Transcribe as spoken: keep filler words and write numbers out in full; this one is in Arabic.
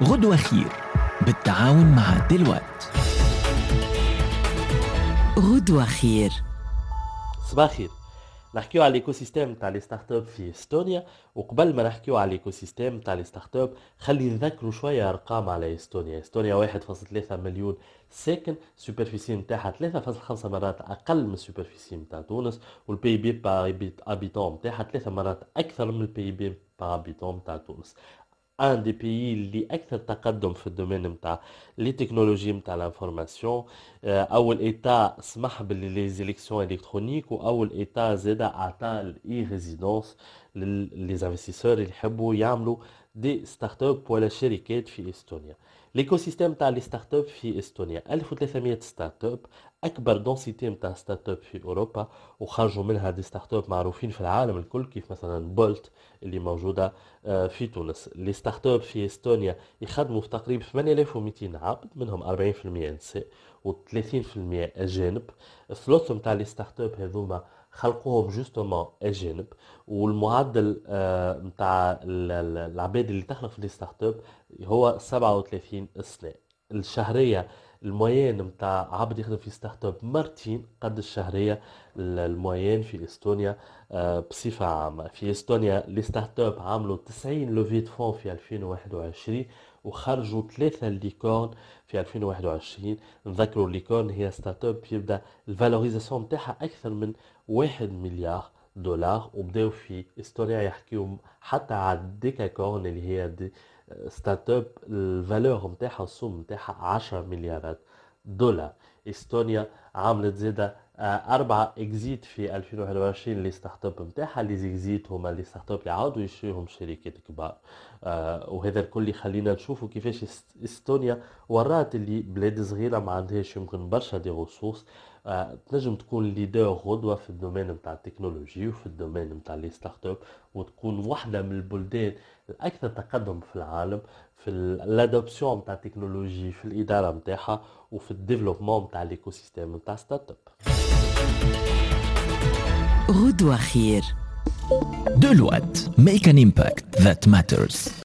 غدوة خير بالتعاون مع ديلويت. غدوة خير. صباح الخير. نحكيو على الايكو سيستيم تاع لي ستارت اب في استونيا، وقبل ما نحكيو على الايكو سيستيم تاع لي ستارت اب خلي نذكروا شويه ارقام على استونيا. استونيا واحد فاصلة ثلاثة مليون ساكن، سوبرفيسي نتاعها ثلاثة فاصلة خمسة مرات اقل من السوبرفيسي نتاع تونس، والبي بي بار ابيتون نتاعها ثلاثة مرات اكثر من البي بي بار ابيتون نتاع تونس. ان دي بيي اللي اكثر تقدم في الدومين نتاع لي تكنولوجي نتاع الانفورماسيون. اول ايتا سمح باللي زيليكسيون الكترونيك، واول ايتا زاد اعطى الاي ريزيدونس للي انفستيسور اللي يحبوا يعملوا دي ستارت اب ولا شركات في استونيا. ليكو سيستيم تاع لي ستارت اب في استونيا ألف وثلاثمية ستارت اب، اكبر دونسيتي نتاع ستارت اب في اوروبا، وخرجوا منها دي ستارت اب معروفين في العالم الكل كيف مثلا بولت اللي موجوده في تونس. لي ستارت اب في استونيا يخدموا في تقريبا ثمانية آلاف ومئتين عبد، منهم أربعين بالمئة نساء و30% اجانب. الثلث نتاع لي ستارت اب هذوما خلقوهم جوستومون اجانب، والمعدل نتاع العباد اللي تخلق في لي ستارت اب هو سبعة وثلاثين سنه. الشهريه الموين نتاع عبد يخدم في ستارت اب مرتين قد الشهريه الموين في استونيا. بصفه عامه في استونيا لي ستارت اب عملوا تسعين لوفي دو فون في ألفين وواحد وعشرين، وخرجوا ثلاثه ليكورن في ألفين وواحد وعشرين. نذكروا الليكورن هي ستارت اب يبدا الفالوريزاسيون نتاعها اكثر من واحد مليار دولار، وبداو في استونيا يحكيوا حتى على الديكاكورن اللي هي دي ستارت اب الفالور نتاعها السوم نتاعها عشرة مليارات دولار. استونيا عملت زاده أربعة اكزيت في ألفين وواحد وعشرين لي ستارت اب نتاعها. لي اكزيت هما لي ستارت اب اللي عاودوا يشريهم شركات كبار. آه وهذا الكل يخلينا نشوفوا كيفاش استونيا ورات اللي بلاد صغيره ما عندهاش يمكن برشا دي ريسورس آه تنجم تكون ليدر غدوه في الدومين نتاع التكنولوجي وفي الدومين نتاع لي ستارت اب، وتكون واحده من البلدان الاكثر تقدم في العالم في الادوبسيون نتاع التكنولوجي، في الاداره نتاعها وفي الديفلوبمون نتاع الايكو سيستيم نتاع ستارت اب. غدوة خير. ديلويت. Make an impact that matters.